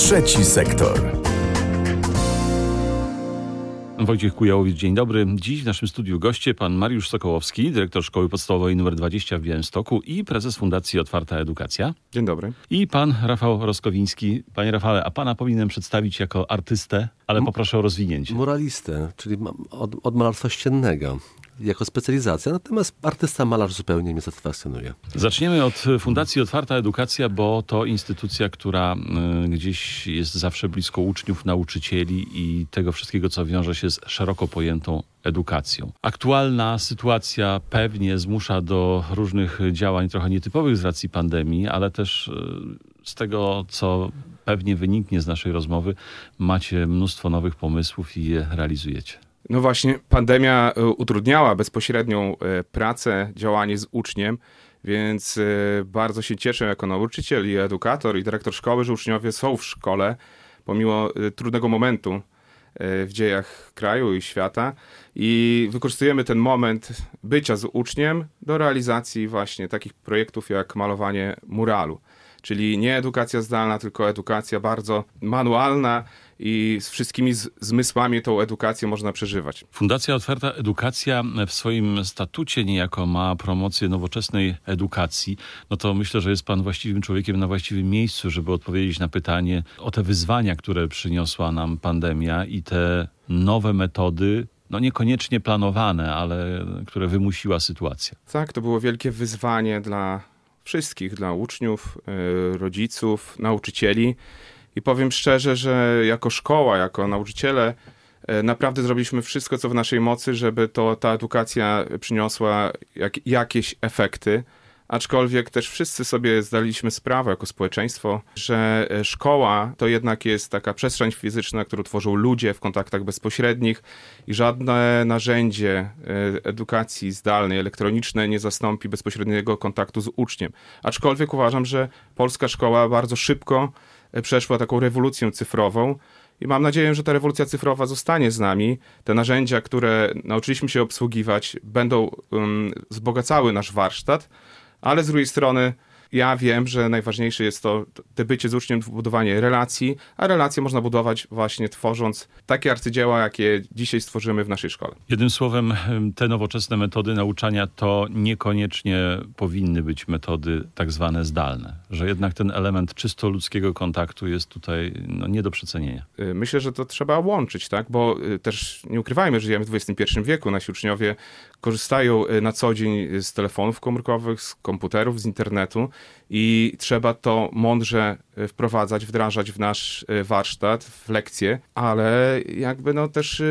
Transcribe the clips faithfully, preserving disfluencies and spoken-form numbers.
Trzeci sektor. Wojciech Kujałowicz, dzień dobry. Dziś w naszym studiu goście pan Mariusz Sokołowski, dyrektor Szkoły Podstawowej nr dwadzieścia w Białymstoku i prezes Fundacji Otwarta Edukacja. Dzień dobry. I pan Rafał Roskowiński. Panie Rafale, a pana powinienem przedstawić jako artystę, ale poproszę o rozwinięcie. Muralistę, czyli od, od malarstwa ściennego. Jako specjalizacja, natomiast artysta, malarz zupełnie mnie satysfakcjonuje. Zaczniemy od Fundacji Otwarta Edukacja, bo to instytucja, która y, gdzieś jest zawsze blisko uczniów, nauczycieli i tego wszystkiego, co wiąże się z szeroko pojętą edukacją. Aktualna sytuacja pewnie zmusza do różnych działań trochę nietypowych z racji pandemii, ale też y, z tego, co pewnie wyniknie z naszej rozmowy, macie mnóstwo nowych pomysłów i je realizujecie. No właśnie, pandemia utrudniała bezpośrednią pracę, działanie z uczniem, więc bardzo się cieszę jako nauczyciel i edukator i dyrektor szkoły, że uczniowie są w szkole, pomimo trudnego momentu w dziejach kraju i świata, i wykorzystujemy ten moment bycia z uczniem do realizacji właśnie takich projektów jak malowanie muralu. Czyli nie edukacja zdalna, tylko edukacja bardzo manualna i z wszystkimi z- zmysłami tą edukację można przeżywać. Fundacja Otwarta Edukacja w swoim statucie niejako ma promocję nowoczesnej edukacji. No to myślę, że jest pan właściwym człowiekiem na właściwym miejscu, żeby odpowiedzieć na pytanie o te wyzwania, które przyniosła nam pandemia i te nowe metody, no niekoniecznie planowane, ale które wymusiła sytuacja. Tak, to było wielkie wyzwanie dla wszystkich, dla uczniów, yy, rodziców, nauczycieli. I powiem szczerze, że jako szkoła, jako nauczyciele yy, naprawdę zrobiliśmy wszystko, co w naszej mocy, żeby to, ta edukacja przyniosła jak, jakieś efekty. Aczkolwiek też wszyscy sobie zdaliśmy sprawę jako społeczeństwo, że szkoła to jednak jest taka przestrzeń fizyczna, którą tworzą ludzie w kontaktach bezpośrednich i żadne narzędzie edukacji zdalnej, elektronicznej nie zastąpi bezpośredniego kontaktu z uczniem. Aczkolwiek uważam, że polska szkoła bardzo szybko przeszła taką rewolucję cyfrową i mam nadzieję, że ta rewolucja cyfrowa zostanie z nami. Te narzędzia, które nauczyliśmy się obsługiwać, będą um, wzbogacały nasz warsztat. Ale z drugiej strony ja wiem, że najważniejsze jest to, te bycie z uczniem, budowanie relacji, a relacje można budować właśnie tworząc takie arcydzieła, jakie dzisiaj stworzymy w naszej szkole. Jednym słowem, te nowoczesne metody nauczania to niekoniecznie powinny być metody tak zwane zdalne, że jednak ten element czysto ludzkiego kontaktu jest tutaj no, nie do przecenienia. Myślę, że to trzeba łączyć, tak? Bo też nie ukrywajmy, że żyjemy w dwudziestym pierwszym wieku. Nasi uczniowie korzystają na co dzień z telefonów komórkowych, z komputerów, z internetu i trzeba to mądrze wprowadzać, wdrażać w nasz warsztat, w lekcje, ale jakby no też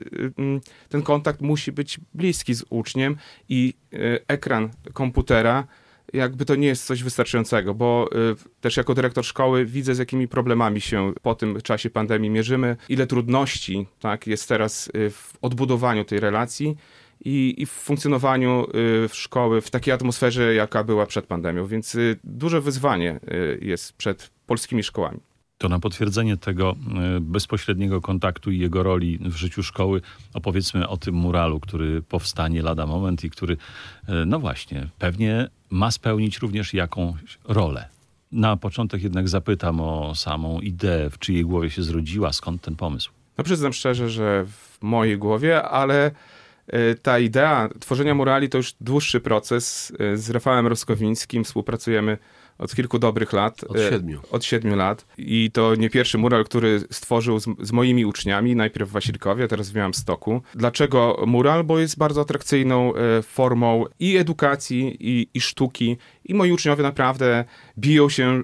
ten kontakt musi być bliski z uczniem i ekran komputera jakby to nie jest coś wystarczającego, bo y, też jako dyrektor szkoły widzę, z jakimi problemami się po tym czasie pandemii mierzymy, ile trudności tak, jest teraz y, w odbudowaniu tej relacji i, i w funkcjonowaniu y, w szkoły w takiej atmosferze, jaka była przed pandemią, więc y, duże wyzwanie y, jest przed polskimi szkołami. To na potwierdzenie tego bezpośredniego kontaktu i jego roli w życiu szkoły opowiedzmy o tym muralu, który powstanie lada moment i który, no właśnie, pewnie ma spełnić również jakąś rolę. Na początek jednak zapytam o samą ideę, w czyjej głowie się zrodziła, skąd ten pomysł? No przyznam szczerze, że w mojej głowie, ale ta idea tworzenia murali to już dłuższy proces. Z Rafałem Roskowińskim współpracujemy od kilku dobrych lat. Od siedmiu. Od siedmiu lat. I to nie pierwszy mural, który stworzył z, z moimi uczniami, najpierw w Wasilkowie, teraz w Białymstoku. Dlaczego mural? Bo jest bardzo atrakcyjną formą i edukacji, i, i sztuki. I moi uczniowie naprawdę biją się,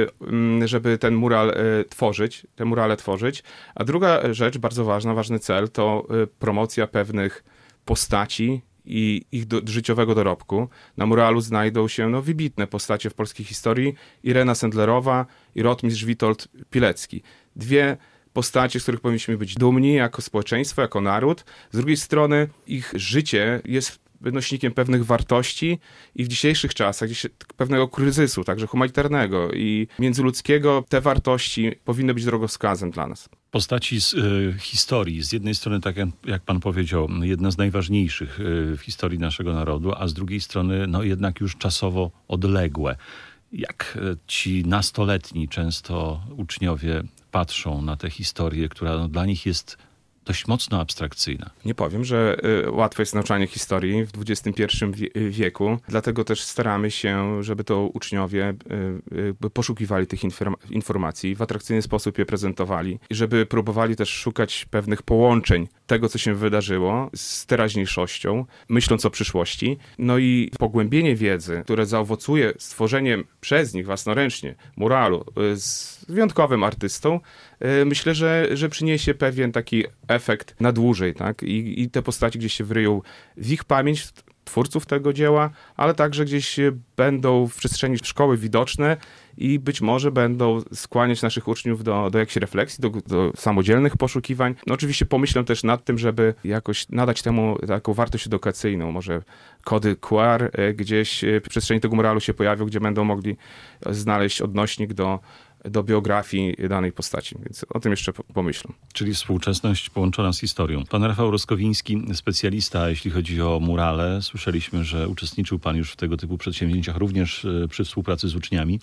żeby ten mural tworzyć, te murale tworzyć. A druga rzecz, bardzo ważna, ważny cel, to promocja pewnych postaci i ich do, życiowego dorobku. Na muralu znajdą się no, wybitne postacie w polskiej historii. Irena Sendlerowa i rotmistrz Witold Pilecki. Dwie postacie, z których powinniśmy być dumni jako społeczeństwo, jako naród. Z drugiej strony ich życie jest nośnikiem pewnych wartości i w dzisiejszych czasach gdzieś pewnego kryzysu, także humanitarnego i międzyludzkiego, te wartości powinny być drogowskazem dla nas. Postaci z y, historii. Z jednej strony, tak jak, jak pan powiedział, jedna z najważniejszych y, w historii naszego narodu, a z drugiej strony no jednak już czasowo odległe. Jak ci nastoletni często uczniowie patrzą na tę historię, która no, dla nich jest dość mocno abstrakcyjna? Nie powiem, że y, łatwo jest nauczanie historii w dwudziestym pierwszym wie, wieku, dlatego też staramy się, żeby to uczniowie y, y, poszukiwali tych inform- informacji, w atrakcyjny sposób je prezentowali i żeby próbowali też szukać pewnych połączeń tego, co się wydarzyło z teraźniejszością, myśląc o przyszłości. No i pogłębienie wiedzy, które zaowocuje stworzeniem przez nich własnoręcznie muralu y, z wyjątkowym artystą, y, myślę, że, że przyniesie pewien taki efekt na dłużej, tak? I, i te postaci gdzieś się wryją w ich pamięć twórców tego dzieła, ale także gdzieś będą w przestrzeni szkoły widoczne i być może będą skłaniać naszych uczniów do, do jakiejś refleksji, do, do samodzielnych poszukiwań. No oczywiście pomyślę też nad tym, żeby jakoś nadać temu taką wartość edukacyjną. Może kody Q R gdzieś w przestrzeni tego muralu się pojawią, gdzie będą mogli znaleźć odnośnik do do biografii danej postaci, więc o tym jeszcze pomyślę. Czyli współczesność połączona z historią. Pan Rafał Roskowiński, specjalista, jeśli chodzi o murale. Słyszeliśmy, że uczestniczył pan już w tego typu przedsięwzięciach, również przy współpracy z uczniami.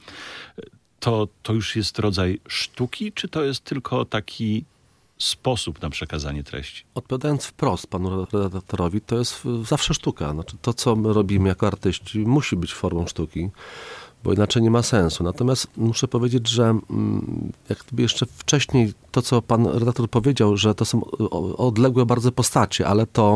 To, to już jest rodzaj sztuki, czy to jest tylko taki sposób na przekazanie treści? Odpowiadając wprost panu redaktorowi, to jest zawsze sztuka. Znaczy, to, co my robimy jako artyści, musi być formą sztuki, bo inaczej nie ma sensu. Natomiast muszę powiedzieć, że jak jeszcze wcześniej to, co pan redaktor powiedział, że to są odległe bardzo postacie, ale to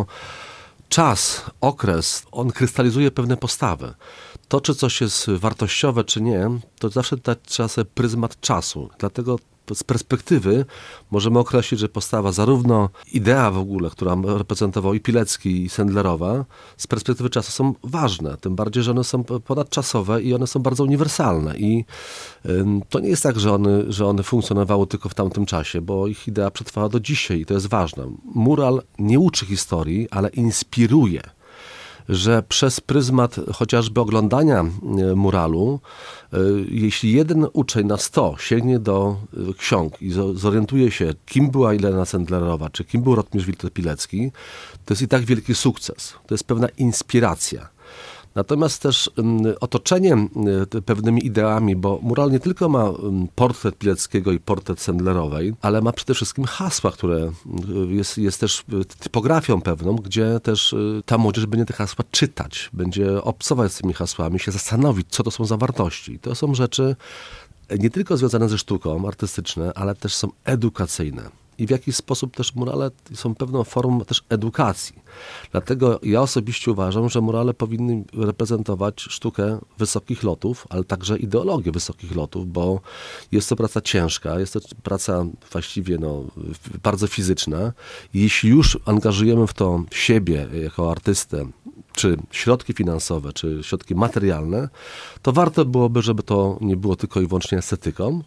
czas, okres, on krystalizuje pewne postawy. To, czy coś jest wartościowe, czy nie, to zawsze trzeba sobie pryzmat czasu. Dlatego z perspektywy możemy określić, że postawa, zarówno idea w ogóle, która reprezentował i Pilecki, i Sendlerowa, z perspektywy czasu są ważne. Tym bardziej, że one są ponadczasowe i one są bardzo uniwersalne. I y, to nie jest tak, że one, że one funkcjonowały tylko w tamtym czasie, bo ich idea przetrwała do dzisiaj i to jest ważne. Mural nie uczy historii, ale inspiruje. Że przez pryzmat chociażby oglądania muralu, jeśli jeden uczeń na sto sięgnie do ksiąg i zorientuje się, kim była Ilena Sendlerowa, czy kim był Rotmierz Wilte-Pilecki, to jest i tak wielki sukces. To jest pewna inspiracja. Natomiast też otoczenie pewnymi ideami, bo mural nie tylko ma portret Pileckiego i portret Sendlerowej, ale ma przede wszystkim hasła, które jest, jest też typografią pewną, gdzie też ta młodzież będzie te hasła czytać, będzie obcować z tymi hasłami, się zastanowić, co to są za wartości. To są rzeczy nie tylko związane ze sztuką, artystyczne, ale też są edukacyjne. I w jakiś sposób też murale są pewną formą też edukacji. Dlatego ja osobiście uważam, że murale powinny reprezentować sztukę wysokich lotów, ale także ideologię wysokich lotów, bo jest to praca ciężka, jest to praca właściwie no, bardzo fizyczna. Jeśli już angażujemy w to siebie jako artystę, czy środki finansowe, czy środki materialne, to warto byłoby, żeby to nie było tylko i wyłącznie estetyką,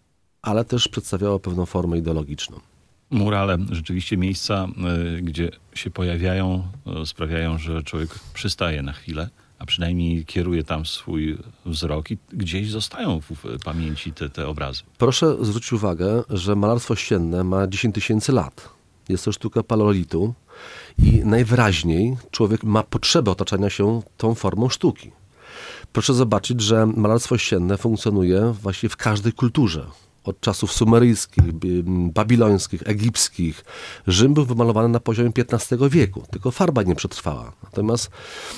ale też przedstawiało pewną formę ideologiczną. Murale, rzeczywiście miejsca, y, gdzie się pojawiają, y, sprawiają, że człowiek przystaje na chwilę, a przynajmniej kieruje tam swój wzrok i gdzieś zostają w, w pamięci te, te obrazy. Proszę zwrócić uwagę, że malarstwo ścienne ma dziesięć tysięcy lat. Jest to sztuka paleolitu i najwyraźniej człowiek ma potrzebę otaczania się tą formą sztuki. Proszę zobaczyć, że malarstwo ścienne funkcjonuje właśnie w każdej kulturze. Od czasów sumeryjskich, babilońskich, egipskich. Rzym był wymalowany na poziomie piętnastego wieku, tylko farba nie przetrwała. Natomiast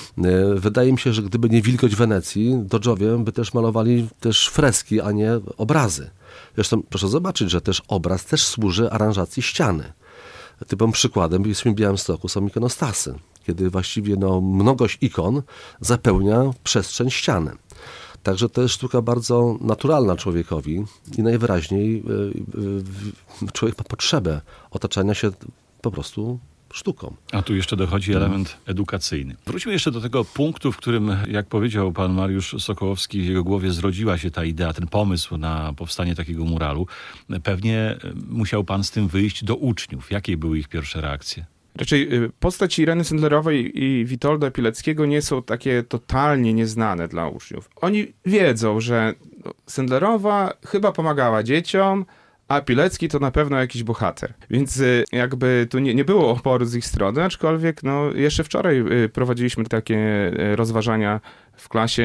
e, wydaje mi się, że gdyby nie wilgoć Wenecji, Dodżowie by też malowali też freski, a nie obrazy. Zresztą proszę zobaczyć, że też obraz też służy aranżacji ściany. Typowym przykładem w Białymstoku są ikonostasy, kiedy właściwie no, mnogość ikon zapełnia przestrzeń ściany. Także to jest sztuka bardzo naturalna człowiekowi i najwyraźniej człowiek ma potrzebę otaczania się po prostu sztuką. A tu jeszcze dochodzi element edukacyjny. Wróćmy jeszcze do tego punktu, w którym, jak powiedział pan Mariusz Sokołowski, w jego głowie zrodziła się ta idea, ten pomysł na powstanie takiego muralu. Pewnie musiał pan z tym wyjść do uczniów. Jakie były ich pierwsze reakcje? Raczej postać Ireny Sendlerowej i Witolda Pileckiego nie są takie totalnie nieznane dla uczniów. Oni wiedzą, że Sendlerowa chyba pomagała dzieciom, a Pilecki to na pewno jakiś bohater. Więc jakby tu nie, nie było oporu z ich strony, aczkolwiek no, jeszcze wczoraj prowadziliśmy takie rozważania w klasie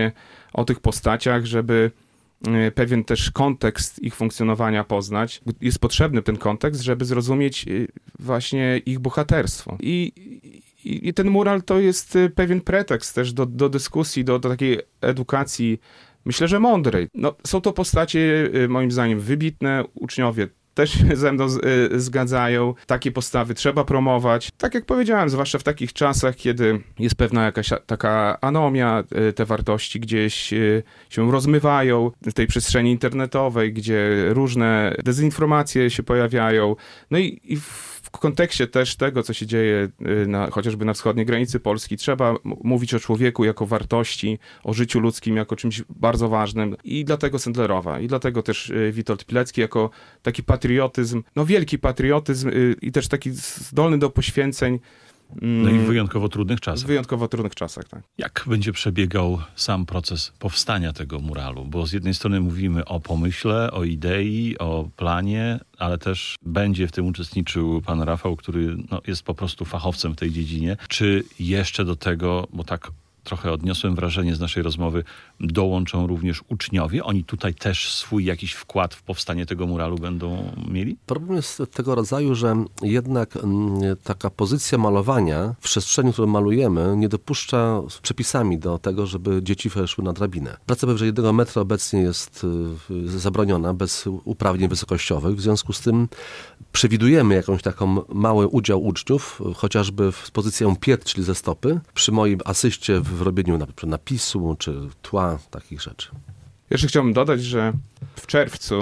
o tych postaciach, żeby pewien też kontekst ich funkcjonowania poznać. Jest potrzebny ten kontekst, żeby zrozumieć właśnie ich bohaterstwo. I, i, i ten mural to jest pewien pretekst też do, do dyskusji, do, do takiej edukacji, myślę, że mądrej. No, są to postacie, moim zdaniem, wybitne. Uczniowie też się ze mną z, y, zgadzają. Takie postawy trzeba promować. Tak jak powiedziałem, zwłaszcza w takich czasach, kiedy jest pewna jakaś taka anomia, y, te wartości gdzieś y, się rozmywają w tej przestrzeni internetowej, gdzie różne dezinformacje się pojawiają. No i, i w w kontekście też tego, co się dzieje na, chociażby na wschodniej granicy Polski, trzeba m- mówić o człowieku jako wartości, o życiu ludzkim jako czymś bardzo ważnym. I dlatego Sendlerowa, i dlatego też y, Witold Pilecki jako taki patriotyzm, no wielki patriotyzm y, i też taki zdolny do poświęceń. No i w wyjątkowo trudnych czasach. W wyjątkowo trudnych czasach, tak. Jak będzie przebiegał sam proces powstania tego muralu? Bo z jednej strony mówimy o pomyśle, o idei, o planie, ale też będzie w tym uczestniczył pan Rafał, który no, jest po prostu fachowcem w tej dziedzinie. Czy jeszcze do tego, bo tak trochę odniosłem wrażenie z naszej rozmowy, dołączą również uczniowie? Oni tutaj też swój jakiś wkład w powstanie tego muralu będą mieli? Problem jest tego rodzaju, że jednak mm, taka pozycja malowania w przestrzeni, którą malujemy, nie dopuszcza z przepisami do tego, żeby dzieci weszły na drabinę. Praca powyżej jednego metra obecnie jest y, zabroniona bez uprawnień wysokościowych. W związku z tym przewidujemy jakąś taką mały udział uczniów, chociażby w pozycję piet, czyli ze stopy, przy moim asyście w robieniu na przykład napisu czy tła, takich rzeczy. Jeszcze chciałbym dodać, że w czerwcu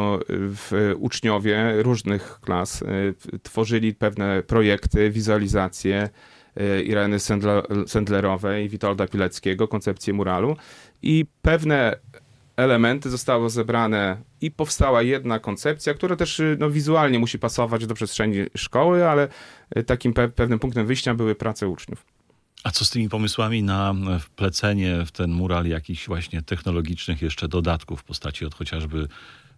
w uczniowie różnych klas y, tworzyli pewne projekty, wizualizacje y, Ireny Sendler- Sendlerowej i Witolda Pileckiego, koncepcję muralu i pewne elementy zostały zebrane i powstała jedna koncepcja, która też no, wizualnie musi pasować do przestrzeni szkoły, ale takim pe- pewnym punktem wyjścia były prace uczniów. A co z tymi pomysłami na wplecenie w ten mural jakichś właśnie technologicznych jeszcze dodatków w postaci od chociażby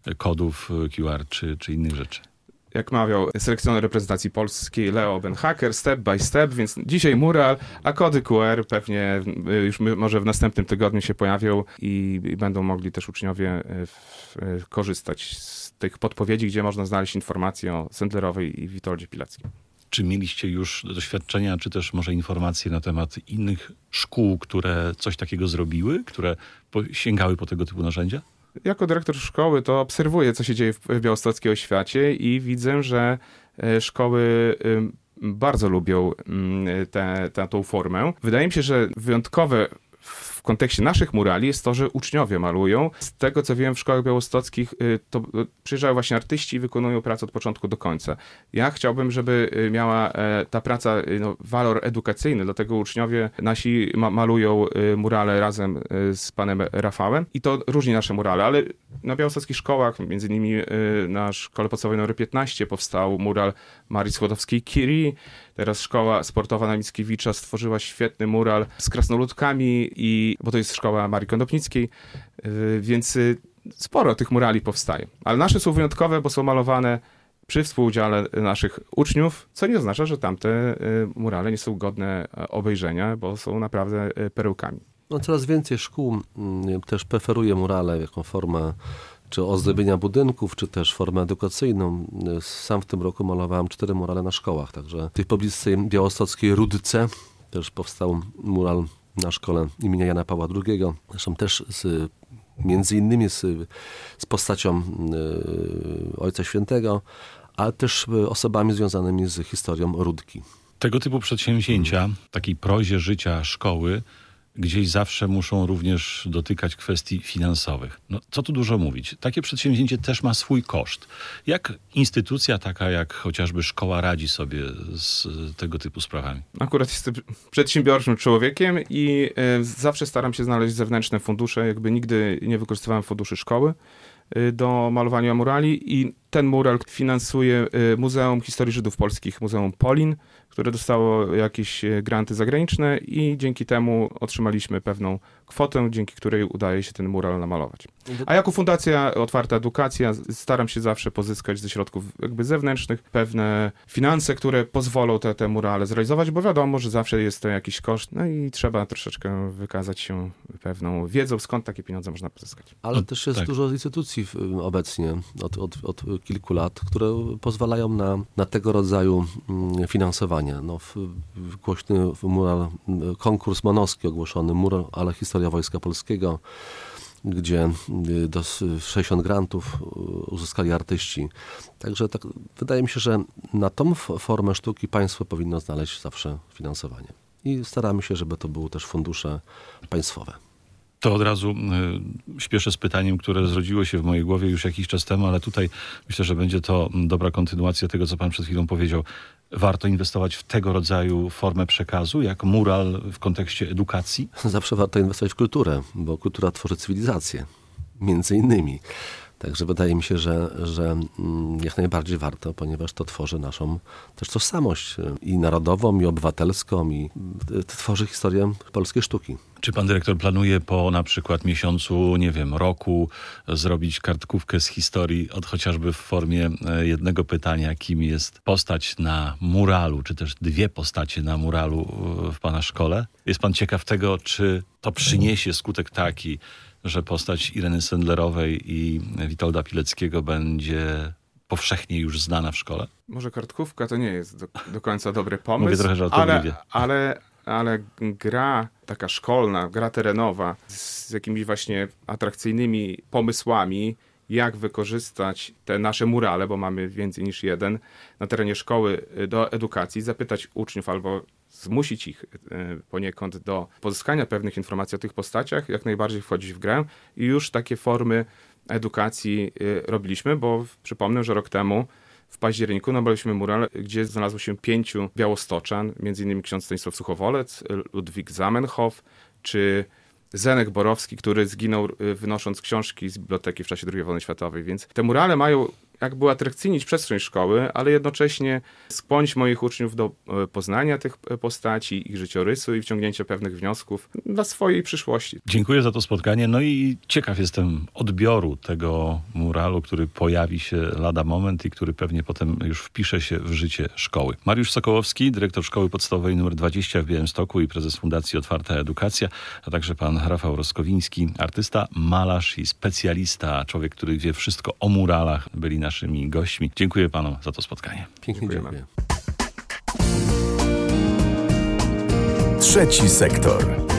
kodów Q R czy, czy innych rzeczy? Jak mawiał selekcjoner reprezentacji polskiej Leo Benhacker, step by step, więc dzisiaj mural, a kody Q R pewnie już może w następnym tygodniu się pojawią i, i będą mogli też uczniowie w, w, korzystać z tych podpowiedzi, gdzie można znaleźć informacje o Sendlerowej i Witoldzie Pileckim. Czy mieliście już doświadczenia, czy też może informacje na temat innych szkół, które coś takiego zrobiły, które po, sięgały po tego typu narzędzia? Jako dyrektor szkoły to obserwuję, co się dzieje w białostockiej oświacie i widzę, że szkoły bardzo lubią tę tę tą formę. Wydaje mi się, że wyjątkowe w kontekście naszych murali jest to, że uczniowie malują. Z tego, co wiem, w szkołach białostockich to przyjeżdżają właśnie artyści i wykonują pracę od początku do końca. Ja chciałbym, żeby miała ta praca no, walor edukacyjny, dlatego uczniowie nasi ma- malują murale razem z panem Rafałem i to różni nasze murale, ale na białostockich szkołach, między innymi na szkole podstawowej numer piętnaście powstał mural Marii Skłodowskiej-Curie. Teraz szkoła sportowa na Mickiewicza stworzyła świetny mural z krasnoludkami, i, bo to jest szkoła Marii Konopnickiej, yy, więc yy, sporo tych murali powstaje. Ale nasze są wyjątkowe, bo są malowane przy współudziale naszych uczniów, co nie oznacza, że tamte yy, murale nie są godne obejrzenia, bo są naprawdę yy, perełkami. No, coraz więcej szkół mm, też preferuje murale jako formę czy ozdobienia budynków, czy też formę edukacyjną. Sam w tym roku malowałem cztery murale na szkołach, także w tej pobliskiej białostockiej Rudce też powstał mural na szkole imienia Jana Pawła drugiego. Zresztą też z, między innymi z, z postacią y, Ojca Świętego, ale też osobami związanymi z historią Rudki. Tego typu przedsięwzięcia, takiej prozie życia szkoły, gdzieś zawsze muszą również dotykać kwestii finansowych. No, co tu dużo mówić? Takie przedsięwzięcie też ma swój koszt. Jak instytucja taka jak chociażby szkoła radzi sobie z tego typu sprawami? Akurat jestem przedsiębiorczym człowiekiem i y, zawsze staram się znaleźć zewnętrzne fundusze. Jakby nigdy nie wykorzystywałem funduszy szkoły y, do malowania murali i ten mural finansuje Muzeum Historii Żydów Polskich, Muzeum Polin, które dostało jakieś granty zagraniczne i dzięki temu otrzymaliśmy pewną kwotę, dzięki której udaje się ten mural namalować. A jako Fundacja Otwarta Edukacja staram się zawsze pozyskać ze środków jakby zewnętrznych pewne finanse, które pozwolą te, te murale zrealizować, bo wiadomo, że zawsze jest to jakiś koszt, no i trzeba troszeczkę wykazać się pewną wiedzą, skąd takie pieniądze można pozyskać. Ale No, też jest tak. dużo instytucji w- obecnie od, od, od kilku lat, które pozwalają na, na tego rodzaju mm, finansowanie. No, w, w głośny mural, konkurs monowski ogłoszony, mural, ale historia Wojska Polskiego, gdzie y, do s- sześćdziesiąt grantów y, uzyskali artyści. Także tak, wydaje mi się, że na tą f- formę sztuki państwo powinno znaleźć zawsze finansowanie. I staramy się, żeby to były też fundusze państwowe. To od razu y, śpieszę z pytaniem, które zrodziło się w mojej głowie już jakiś czas temu, ale tutaj myślę, że będzie to mm, dobra kontynuacja tego, co pan przed chwilą powiedział. Warto inwestować w tego rodzaju formę przekazu, jak mural w kontekście edukacji? Zawsze warto inwestować w kulturę, bo kultura tworzy cywilizację, między innymi. Także wydaje mi się, że, że mm, jak najbardziej warto, ponieważ to tworzy naszą też tożsamość y, i narodową, i obywatelską, i y, tworzy historię polskiej sztuki. Czy pan dyrektor planuje po na przykład miesiącu, nie wiem, roku zrobić kartkówkę z historii, od chociażby w formie e, jednego pytania, kim jest postać na muralu, czy też dwie postacie na muralu e, w pana szkole? Jest pan ciekaw tego, czy to przyniesie skutek taki, że postać Ireny Sendlerowej i Witolda Pileckiego będzie powszechnie już znana w szkole? Może kartkówka to nie jest do, do końca dobry pomysł, Mówię trochę żartobliwie. ale, ale, ale gra taka szkolna, gra terenowa z jakimiś właśnie atrakcyjnymi pomysłami, jak wykorzystać te nasze murale, bo mamy więcej niż jeden, na terenie szkoły do edukacji, zapytać uczniów albo zmusić ich y, poniekąd do pozyskania pewnych informacji o tych postaciach, jak najbardziej wchodzić w grę i już takie formy edukacji y, robiliśmy, bo przypomnę, że rok temu w październiku namalowaliśmy mural, gdzie znalazło się pięciu białostoczan, między innymi ksiądz Stanisław Suchowolec, Ludwik Zamenhof, czy Zenek Borowski, który zginął y, wynosząc książki z biblioteki w czasie drugiej wojny światowej. Więc te murale mają jakby uatrakcyjnić przestrzeń szkoły, ale jednocześnie skłonić moich uczniów do e, poznania tych e, postaci, ich życiorysu i wciągnięcia pewnych wniosków dla swojej przyszłości. Dziękuję za to spotkanie. No i ciekaw jestem odbioru tego muralu, który pojawi się lada moment i który pewnie potem już wpisze się w życie szkoły. Mariusz Sokołowski, dyrektor Szkoły Podstawowej nr dwadzieścia w Białymstoku i prezes Fundacji Otwarta Edukacja, a także pan Rafał Roskowiński, artysta, malarz i specjalista, człowiek, który wie wszystko o muralach, byli naszymi gośćmi. Dziękuję panu za to spotkanie. Pięknie Dziękujemy. dziękuję. Trzeci sektor.